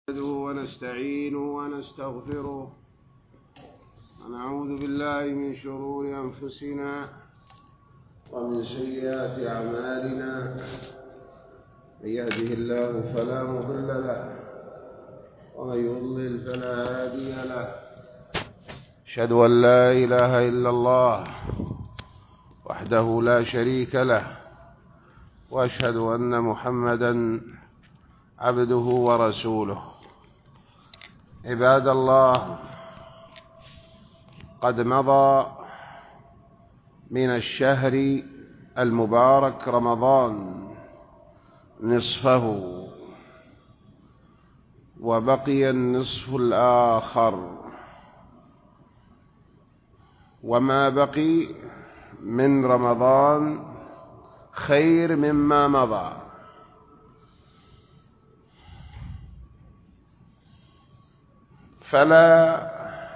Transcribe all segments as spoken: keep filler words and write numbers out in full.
نحمده ونستعينه ونستغفره ونعوذ بالله من شرور أنفسنا ومن سيئات أعمالنا. من يهده الله فلا مضل له ومن يضلل فلا هادي له. أشهد أن لا إله إلا الله وحده لا شريك له، وأشهد أن محمدًا عبده ورسوله. عباد الله، قد مضى من الشهر المبارك رمضان نصفه، وبقي النصف الآخر، وما بقي من رمضان خير مما مضى. فلا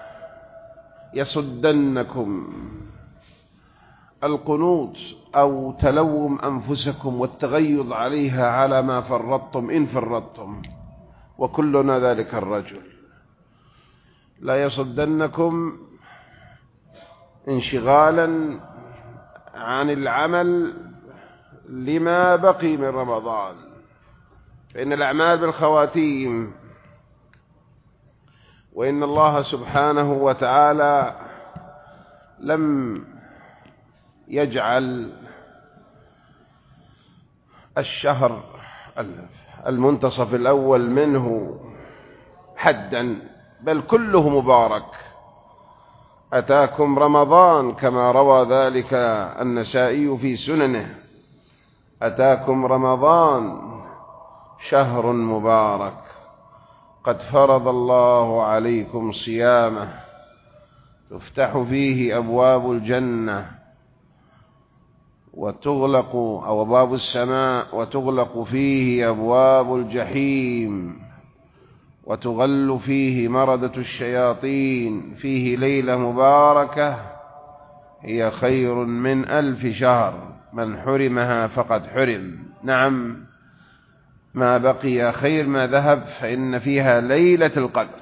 يصدنكم القنوط أو تلوم أنفسكم والتغيظ عليها على ما فرطتم إن فرطتم، وكلنا ذلك الرجل. لا يصدنكم انشغالا عن العمل لما بقي من رمضان، فإن الأعمال بالخواتيم، وإن الله سبحانه وتعالى لم يجعل الشهر المنتصف الأول منه حدا، بل كله مبارك. أتاكم رمضان كما روى ذلك النسائي في سننه: أتاكم رمضان شهر مبارك قد فرض الله عليكم صيامه، تفتح فيه أبواب الجنة وتغلق أو أبواب السماء، وتغلق فيه أبواب الجحيم، وتغل فيه مردة الشياطين. فيه ليلة مباركة هي خير من ألف شهر، من حرمها فقد حرم. نعم، ما بقي خير ما ذهب، فإن فيها ليلة القدر،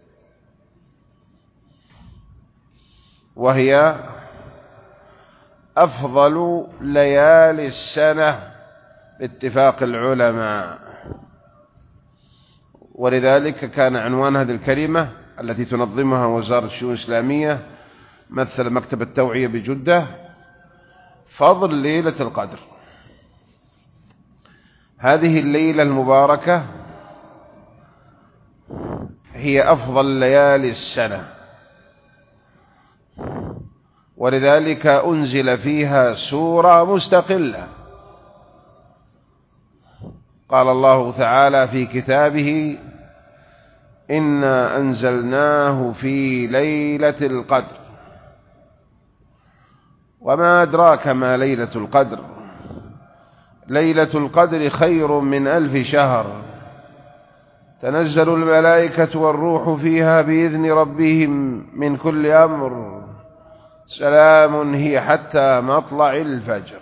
وهي أفضل ليالي السنة باتفاق العلماء. ولذلك كان عنوان هذه الكلمة التي تنظمها وزارة الشؤون الإسلامية مثل مكتب التوعية بجدة: فضل ليلة القدر. هذه الليلة المباركة هي أفضل ليالي السنة، ولذلك أنزل فيها سورة مستقلة. قال الله تعالى في كتابه: إنا أنزلناه في ليلة القدر. وما أدراك ما ليلة القدر؟ ليلة القدر خير من ألف شهر، تنزل الملائكة والروح فيها بإذن ربهم من كل أمر، سلام هي حتى مطلع الفجر.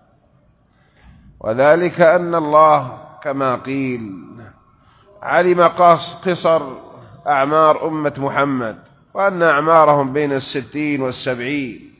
وذلك أن الله كما قيل علم قصر أعمار أمة محمد، وأن أعمارهم بين الستين والسبعين،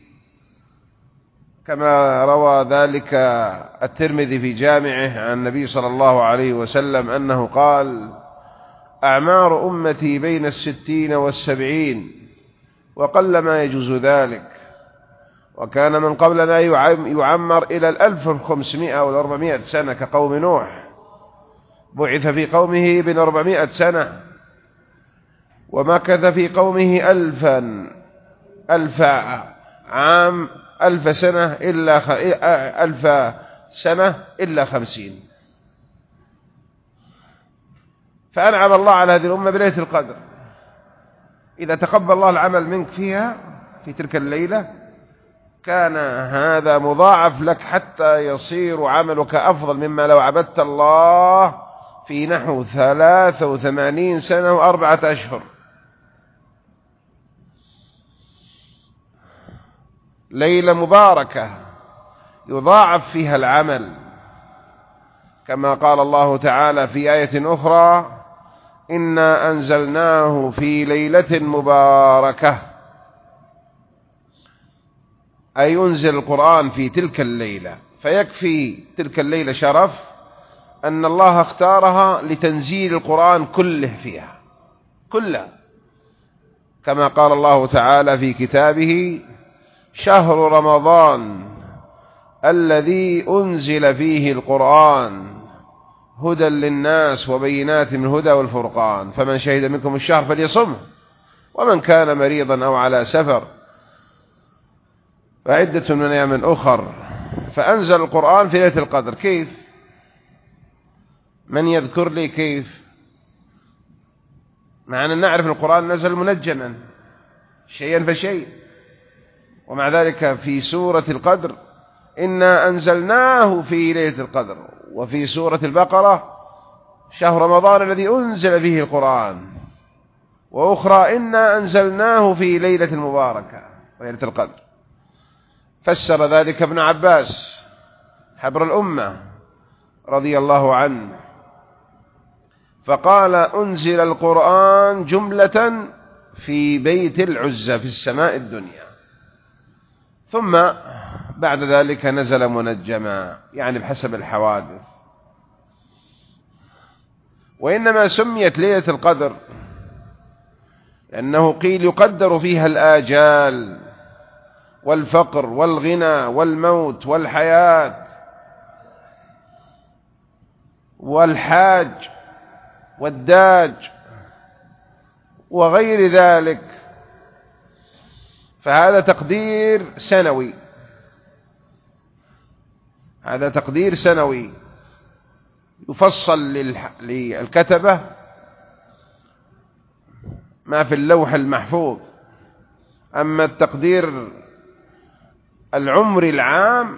كما روى ذلك الترمذي في جامعه عن النبي صلى الله عليه وسلم أنه قال: أعمار أمتي بين الستين والسبعين، وقل ما يجوز ذلك. وكان من قبلنا يعمر إلى الألف وخمسمائة والأربعمائة سنة كقوم نوح، بعث في قومه ابن أربعمائة سنة، ومكث في قومه ألفا ألف عام ألف سنة إلا خ... ألف سنة إلا خمسين. فأنعم الله على هذه الأمة بليلة القدر. إذا تقبل الله العمل منك فيها في تلك الليلة، كان هذا مضاعف لك حتى يصير عملك أفضل مما لو عبدت الله في نحو ثلاثة وثمانين سنة وأربعة أشهر. ليلة مباركة يضاعف فيها العمل، كما قال الله تعالى في آية أخرى: إنا أنزلناه في ليلة مباركة، أي ينزل القرآن في تلك الليلة، فيكفي تلك الليلة شرف أن الله اختارها لتنزيل القرآن كله فيها كله، كما قال الله تعالى في كتابه: شهر رمضان الذي أنزل فيه القرآن هدى للناس وبينات من الهدى والفرقان، فمن شهد منكم الشهر فليصمه، ومن كان مريضا أو على سفر فعدة من أيام أخر. فأنزل القرآن في ليلة القدر. كيف؟ من يذكر لي كيف؟ مع أن نعرف القرآن نزل منجما شيئا فشيء، ومع ذلك في سورة القدر إنا أنزلناه في ليلة القدر، وفي سورة البقرة شهر رمضان الذي أنزل فيه القرآن، وأخرى إنا أنزلناه في ليلة مباركة ليلة القدر. فسر ذلك ابن عباس حبر الأمة رضي الله عنه، فقال: أنزل القرآن جملة في بيت العزة في السماء الدنيا، ثم بعد ذلك نزل منجما، يعني بحسب الحوادث. وإنما سميت ليلة القدر لأنه قيل يقدر فيها الآجال والفقر والغنى والموت والحياة والحاج والداج وغير ذلك، فهذا تقدير سنوي، هذا تقدير سنوي يفصل للكتبة ما في اللوح المحفوظ. أما التقدير العمري العام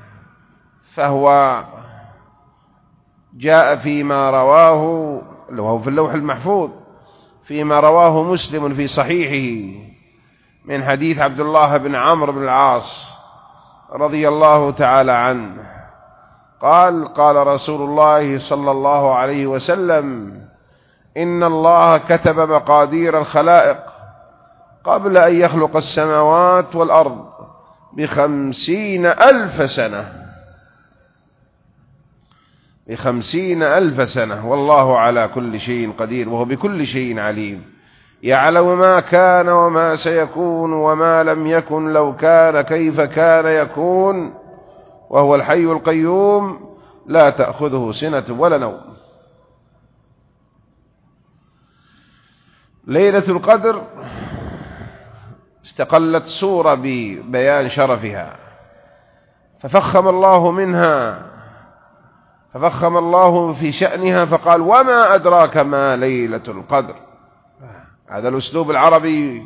فهو جاء فيما رواه، لو هو في اللوح المحفوظ، فيما رواه مسلم في صحيحه من حديث عبد الله بن عمرو بن العاص رضي الله تعالى عنه قال: قال رسول الله صلى الله عليه وسلم: إن الله كتب مقادير الخلائق قبل أن يخلق السماوات والأرض بخمسين ألف سنة بخمسين ألف سنة والله على كل شيء قدير وهو بكل شيء عليم، يعلم ما كان وما سيكون وما لم يكن لو كان كيف كان يكون، وهو الحي القيوم لا تأخذه سنة ولا نوم. ليلة القدر استقلت سورة ببيان شرفها، ففخم الله منها ففخم الله في شأنها فقال: وما أدراك ما ليلة القدر. هذا الأسلوب العربي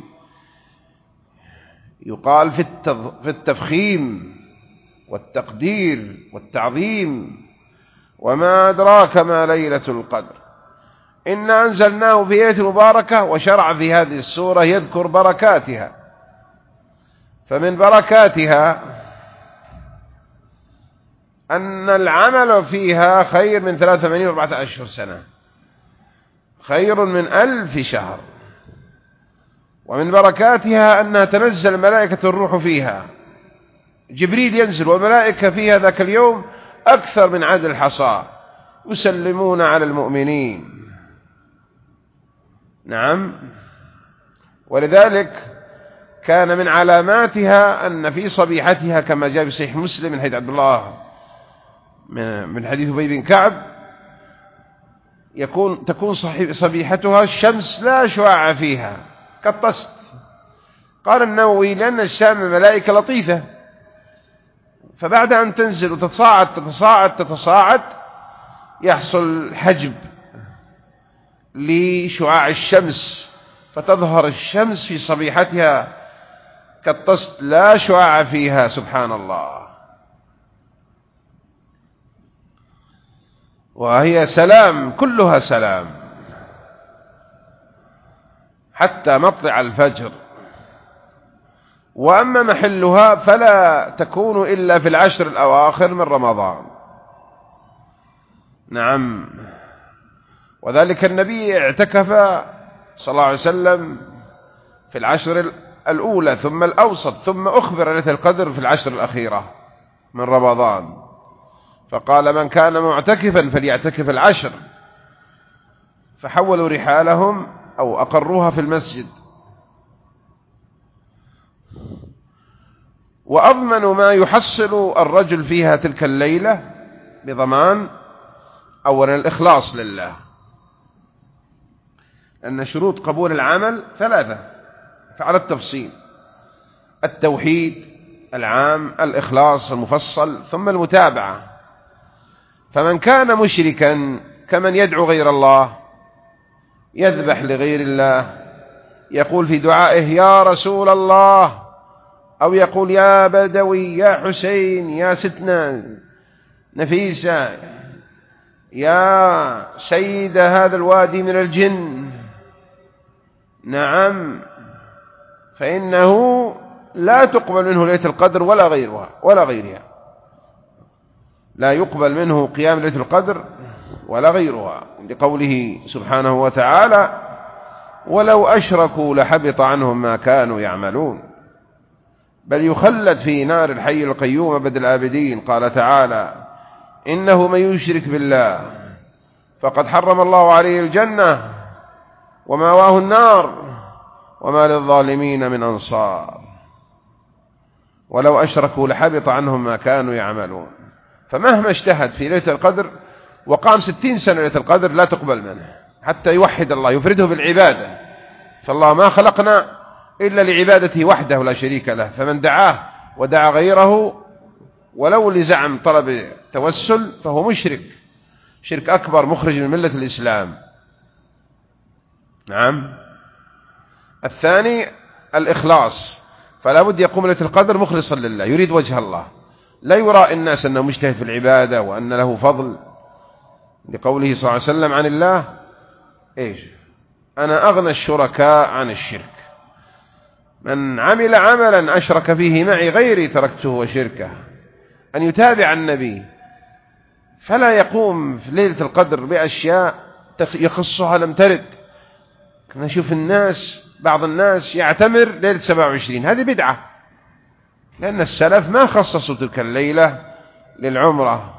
يقال في التفخيم والتقدير والتعظيم. وما أدراك ما ليلة القدر، إنا أنزلناه في ليلة مباركة. وشرع في هذه السورة يذكر بركاتها، فمن بركاتها أن العمل فيها خير من ثلاثة وثمانين وأربعة أشهر سنة، خير من ألف شهر. ومن بركاتها أنها تنزل ملائكة الروح فيها، جبريل ينزل والملائكة فيها ذاك اليوم أكثر من عدد الحصى، يسلمون على المؤمنين. نعم. ولذلك كان من علاماتها أن في صبيحتها كما جاء في صحيح مسلم من حديث عبد الله من حديث أبي بن كعب يكون تكون صبيحتها الشمس لا شعاع فيها كالطست. قال النووي: لأن الشام الملائكة لطيفة، فبعد أن تنزل وتتصاعد تتصاعد تتصاعد يحصل حجب لشعاع الشمس، فتظهر الشمس في صبيحتها كالطست لا شعاع فيها. سبحان الله. وهي سلام، كلها سلام حتى مطلع الفجر. وأما محلها فلا تكون إلا في العشر الأواخر من رمضان. نعم. وذلك النبي اعتكف صلى الله عليه وسلم في العشر الأولى ثم الأوسط، ثم أخبر ليلة القدر في العشر الأخيرة من رمضان، فقال من كان معتكفا فليعتكف العشر، فحولوا رحالهم أو أقروها في المسجد. وأضمن ما يحصل الرجل فيها تلك الليلة بضمان أولا الإخلاص لله، أن شروط قبول العمل ثلاثة فعلى التفصيل: التوحيد العام، الإخلاص المفصل، ثم المتابعة. فمن كان مشركا كمن يدعو غير الله، يذبح لغير الله، يقول في دعائه يا رسول الله، أو يقول يا بدوي، يا حسين، يا ستنا نفيسة، يا سيد هذا الوادي من الجن، نعم، فإنه لا تقبل منه ليلة القدر ولا غيرها ولا غيرها، لا يقبل منه قيام ليلة القدر ولا غيرها، لقوله سبحانه وتعالى ولو أشركوا لحبط عنهم ما كانوا يعملون، بل يخلد في نار الحي القيوم أبد الآبدين. قال تعالى إنه من يشرك بالله فقد حرم الله عليه الجنة ومأواه النار وما للظالمين من أنصار، ولو أشركوا لحبط عنهم ما كانوا يعملون. فمهما اجتهد في ليلة القدر وقام ستين سنة ليلة القدر لا تقبل منه حتى يوحد الله، يفرده بالعبادة، فالله ما خلقنا إلا لعبادته وحده لا شريك له، فمن دعاه ودعا غيره ولو لزعم طلب توسل فهو مشرك، شرك أكبر مخرج من ملة الإسلام. نعم. الثاني الإخلاص، فلا بد يقوم ليلة القدر مخلصا لله، يريد وجه الله، لا يرى الناس أنه مجتهد في العبادة وأن له فضل، لقوله صلى الله عليه وسلم عن الله إيش؟ أنا أغنى الشركاء عن الشرك، من عمل عملا أشرك فيه معي غيري تركته وشركه. أن يتابع النبي فلا يقوم في ليلة القدر بأشياء يخصها لم ترد. نشوف الناس، بعض الناس يعتمر ليلة سبعة وعشرين، هذه بدعة، لأن السلف ما خصصوا تلك الليلة للعمرة.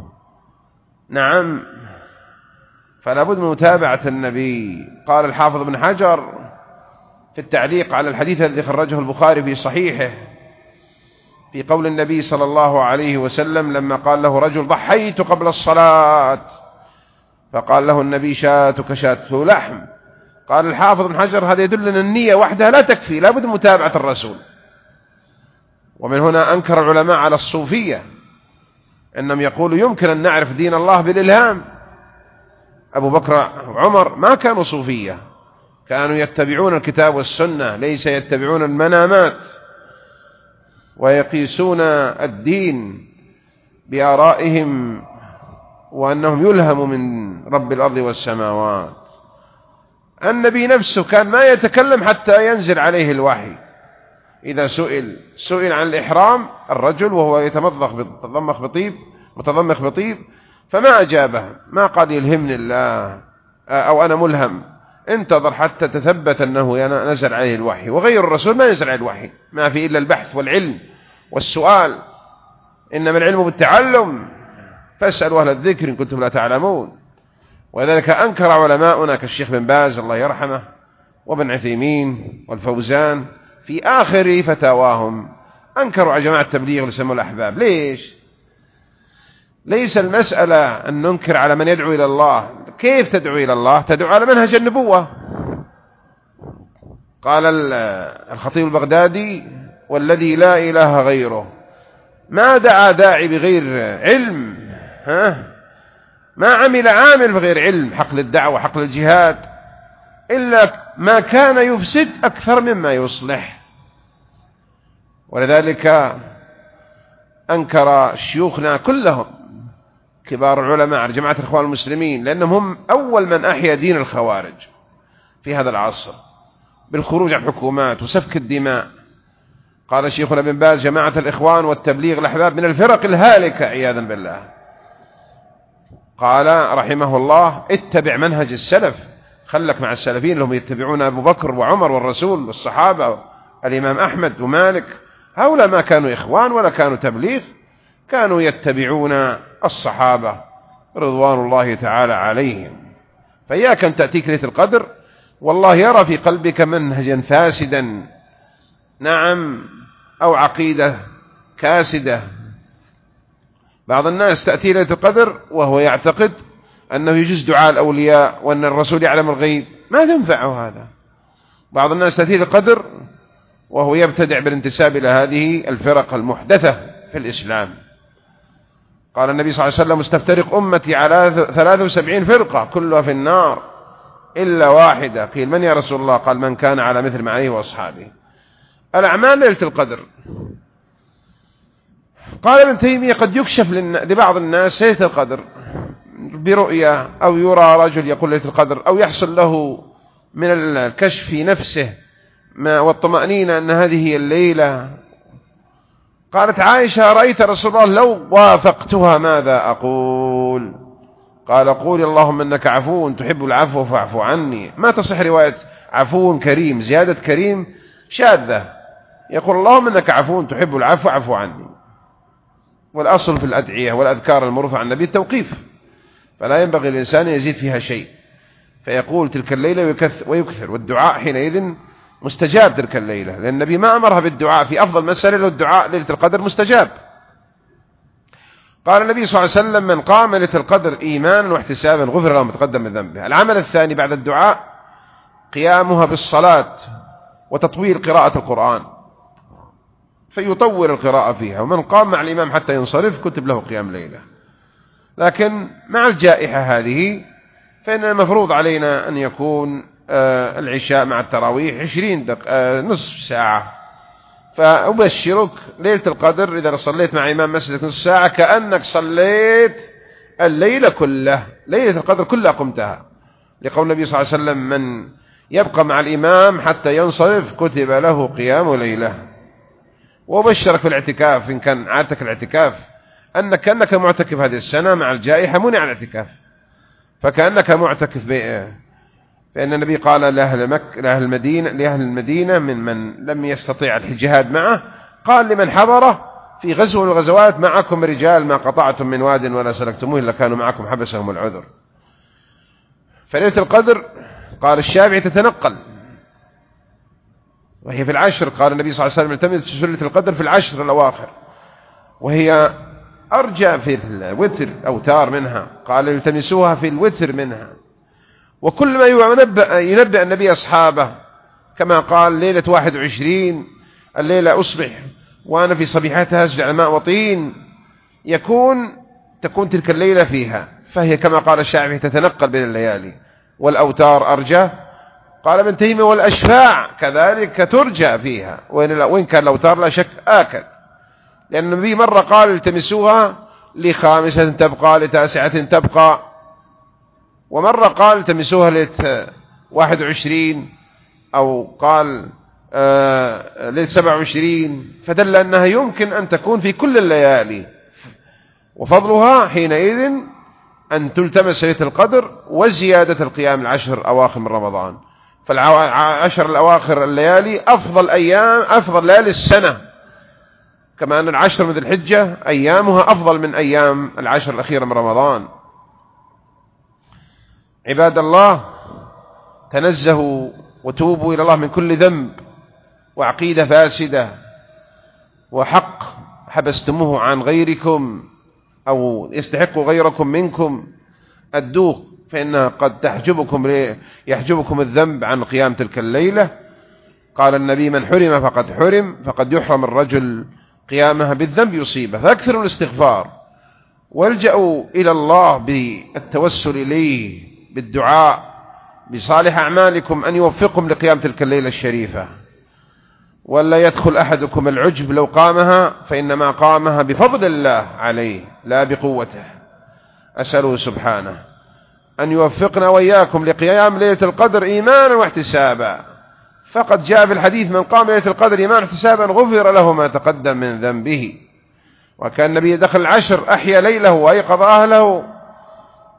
نعم. فلا بد من متابعة النبي. قال الحافظ ابن حجر في التعليق على الحديث الذي خرجه البخاري في صحيحه في قول النبي صلى الله عليه وسلم لما قال له رجل ضحيت قبل الصلاة، فقال له النبي شاتك شاته لحم. قال الحافظ ابن حجر هذا يدل أن النية وحدها لا تكفي، لا بد من متابعة الرسول. ومن هنا أنكر العلماء على الصوفية، إنهم يقولوا يمكن أن نعرف دين الله بالإلهام. أبو بكر وعمر ما كانوا صوفية، كانوا يتبعون الكتاب والسنة، ليس يتبعون المنامات ويقيسون الدين بآرائهم، وأنهم يلهموا من رب الأرض والسماوات. النبي نفسه كان ما يتكلم حتى ينزل عليه الوحي. إذا سئل سئل عن الإحرام الرجل وهو يتمضخ متضمخ بطيب متضمخ بطيب فما أجابه، ما قال يلهمني الله أو أنا ملهم، انتظر حتى تثبت أنه نزل عليه الوحي. وغير الرسول ما ينزل عليه الوحي، ما في إلا البحث والعلم والسؤال، إنما العلم بالتعلم، فاسألوا أهل الذكر إن كنتم لا تعلمون. وذلك أنكر علماؤنا كالشيخ بن باز الله يرحمه وابن عثيمين والفوزان في آخر فتاواهم، أنكروا على جماعة التبليغ اللي يسموا الأحباب. ليش؟ ليس المسألة أن ننكر على من يدعو إلى الله. كيف تدعو إلى الله؟ تدعو على منهج النبوة. قال الخطيب البغدادي والذي لا إله غيره، ما دعا داعي بغير علم، ها؟ ما عمل عامل بغير علم، حقل الدعوة حقل الجهاد، إلا ما كان يفسد أكثر مما يصلح. ولذلك أنكر شيوخنا كلهم كبار العلماء على جماعة الإخوان المسلمين، لأنهم هم أول من أحيا دين الخوارج في هذا العصر بالخروج عن حكومات وسفك الدماء. قال شيخنا ابن باز جماعة الإخوان والتبليغ الأحباب من الفرق الهالكة عياذا بالله. قال رحمه الله: اتبع منهج السلف، خلك مع السلفين اللي هم يتبعون أبو بكر وعمر والرسول والصحابة، الإمام أحمد ومالك. هؤلاء ما كانوا إخوان ولا كانوا تبليغ، كانوا يتبعون الصحابة رضوان الله تعالى عليهم. فإياك أن تأتيك ليلة القدر والله يرى في قلبك منهجا فاسدا، نعم، أو عقيدة كاسدة. بعض الناس تأتي ليلة القدر وهو يعتقد أنه يجوز دعاء الأولياء وأن الرسول يعلم الغيب، ما تنفعه هذا. بعض الناس تأتي ليلة القدر وهو يبتدع بالانتساب إلى هذه الفرق المحدثة في الإسلام. قال النبي صلى الله عليه وسلم: استفترق أمتي على ثلاث وسبعين فرقة كلها في النار إلا واحدة. قيل: من يا رسول الله؟ قال: من كان على مثل ما عليه وأصحابه. الأعمال ليلة القدر. قال ابن تيمية: قد يكشف لبعض الناس ليلة القدر برؤية، أو يرى رجل يقول ليلة القدر، أو يحصل له من الكشف في نفسه والطمأنينة أن هذه هي الليلة. قالت عائشة: رأيت رسول الله لو وافقتها ماذا أقول؟ قال: قول اللهم إنك عفو تحب العفو فاعف عني. ما تصح رواية عفو كريم، زيادة كريم شاذة. يقول اللهم إنك عفو تحب العفو فاعف عني. والأصل في الأدعية والأذكار المرفعة عن النبي التوقيف، فلا ينبغي الإنسان يزيد فيها شيء، فيقول تلك الليلة ويكثر. والدعاء حينئذ مستجاب تلك الليلة، لأن النبي ما أمرها بالدعاء في أفضل مسألة له الدعاء ليلة القدر مستجاب. قال النبي صلى الله عليه وسلم: من قام ليلة القدر إيمانا واحتسابا غفر له ما تقدم من ذنبه. العمل الثاني بعد الدعاء قيامها بالصلاة وتطويل قراءة القرآن، فيطور القراءة فيها. ومن قام مع الإمام حتى ينصرف كتب له قيام ليلة. لكن مع الجائحة هذه فإن المفروض علينا أن يكون آه العشاء مع التراويح عشرين دقيقة آه نصف ساعة. فأبشرك ليلة القدر إذا صليت مع إمام مسجدك نصف ساعة كأنك صليت الليلة كلها، ليلة القدر كلها قمتها، لقول النبي صلى الله عليه وسلم: من يبقى مع الإمام حتى ينصرف كتب له قيام ليلة. وبشرك في الاعتكاف إن كان عادتك الاعتكاف أنك كأنك معتكف هذه السنة، مع الجائحة منع الاعتكاف، فكأنك معتكف بإيه؟ فإن النبي قال لأهل مكة لأهل المدينة لأهل المدينة من من لم يستطيع الجهاد معه، قال لمن حضره في غزوة من الغزوات: معكم رجال ما قطعتم من واد ولا سلكتموه إلا كانوا معكم حبسهم العذر. فليلة القدر قال الشافعي تتنقل، وهي في العشر. قال النبي صلى الله عليه وسلم: التمس ليلة القدر في العشر الأواخر، وهي أرجى في الوتر أوتار منها. قال: التمسوها في الوتر منها. وكل ما ينبأ, ينبأ النبي أصحابه كما قال: ليلة واحد وعشرين الليلة أصبح وأنا في صبيحتها أسجد على ماء وطين، يكون تكون تلك الليلة فيها. فهي كما قال الشافعي تتنقل بين الليالي. والأوتار أرجى. قال ابن تيمية: والأشفاع كذلك ترجى فيها، وإن كان الأوتار لا شك آكد، لأن النبي مرة قال: التمسوها لخامسة تبقى لتاسعة تبقى، ومرة قال: التمسوها ليلة واحد وعشرين، أو قال آه ليلة سبع وعشرين، فدل أنها يمكن أن تكون في كل الليالي. وفضلها حينئذ أن تلتمس ليلة القدر وزيادة القيام العشر أواخر من رمضان. فالعشر الأواخر الليالي أفضل أيام أفضل ليالي السنة، كما أن العشر من ذي الحجة أيامها أفضل من أيام العشر الأخيرة من رمضان. عباد الله، تنزهوا وتوبوا إلى الله من كل ذنب وعقيدة فاسدة وحق حبستموه عن غيركم أو يستحق غيركم منكم، أدوه، فإنها قد تحجبكم يحجبكم الذنب عن قيام تلك الليلة. قال النبي: من حرم فقد حرم، فقد يحرم الرجل قيامها بالذنب يصيبه. فأكثروا الاستغفار والجأوا إلى الله بالتوسل إليه بالدعاء بصالح أعمالكم أن يوفقكم لقيام تلك الليلة الشريفة. ولا يدخل أحدكم العجب لو قامها، فإنما قامها بفضل الله عليه لا بقوته. أسأله سبحانه أن يوفقنا وإياكم لقيام ليلة القدر إيمانا واحتسابا. فقد جاء في الحديث: من قام ليلة القدر إيمانا واحتسابا غفر له ما تقدم من ذنبه. وكان النبي دخل العشر أحيا ليله وأيقظ أهله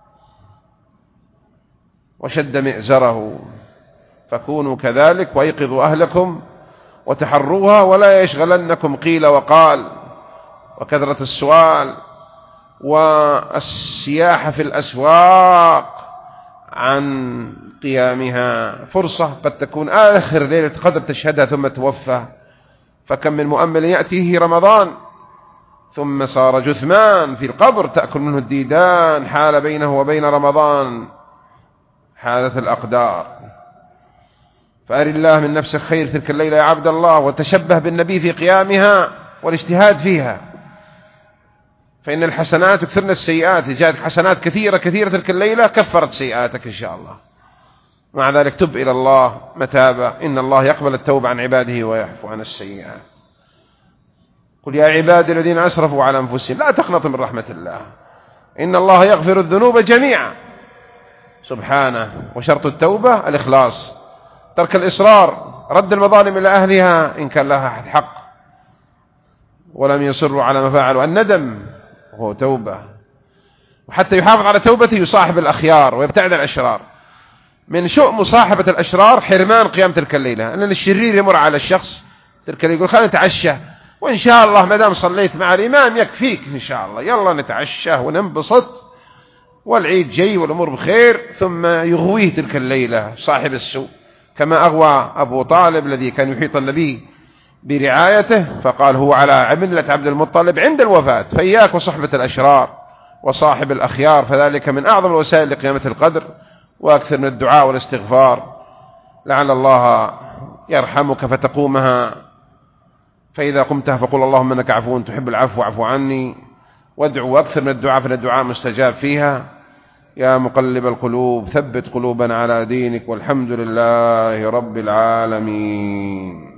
وشد مئزره، فكونوا كذلك وأيقظوا أهلكم وتحروها، ولا يشغلنكم قيل وقال وكثرة السؤال والسياحة في الأسواق عن قيامها. فرصة قد تكون آخر ليلة قدر تشهدها ثم توفى، فكم من مؤمل يأتيه رمضان ثم صار جثمان في القبر تأكل منه الديدان، حال بينه وبين رمضان حالة الأقدار. فأر الله من نفسك خير تلك الليلة يا عبد الله، وتشبه بالنبي في قيامها والاجتهاد فيها، فإن الحسنات يكثرن السيئات. جاءت حسنات كثيرة كثيرة تلك الليلة كفرت سيئاتك إن شاء الله. مع ذلك تب إلى الله متابة، إن الله يقبل التوبة عن عباده ويعفو عن السيئات. قل يا عبادي الذين أسرفوا على أنفسهم لا تقنطوا من رحمة الله، إن الله يغفر الذنوب جميعا سبحانه. وشرط التوبة الإخلاص، ترك الإصرار، رد المظالم إلى أهلها إن كان لها حق، ولم يصروا على ما فعلوا. الندم هو توبة، وحتى يحافظ على توبته يصاحب الأخيار ويبتعد عن الأشرار. من شؤم مصاحبة الأشرار حرمان قيام تلك الليلة، أن الشرير يمر على الشخص تلك الليلة يقول خلينا نتعشى، وإن شاء الله ما دام صليت مع الإمام يكفيك إن شاء الله، يلا نتعشى وننبسط والعيد جاي والأمور بخير، ثم يغويه تلك الليلة صاحب السوء، كما أغوى أبو طالب الذي كان يحيط النبي برعايته، فقال هو على ملة عبد المطلب عند الوفاة. فإياك وصحبة الأشرار وصاحب الأخيار، فذلك من أعظم الوسائل لقيامة القدر. وأكثر من الدعاء والاستغفار لعل الله يرحمك فتقومها، فإذا قمتها فقل اللهم إنك عفو تحب العفو واعف عني، وادعو أكثر من الدعاء، فإن الدعاء مستجاب فيها. يا مقلب القلوب ثبت قلوبنا على دينك، والحمد لله رب العالمين.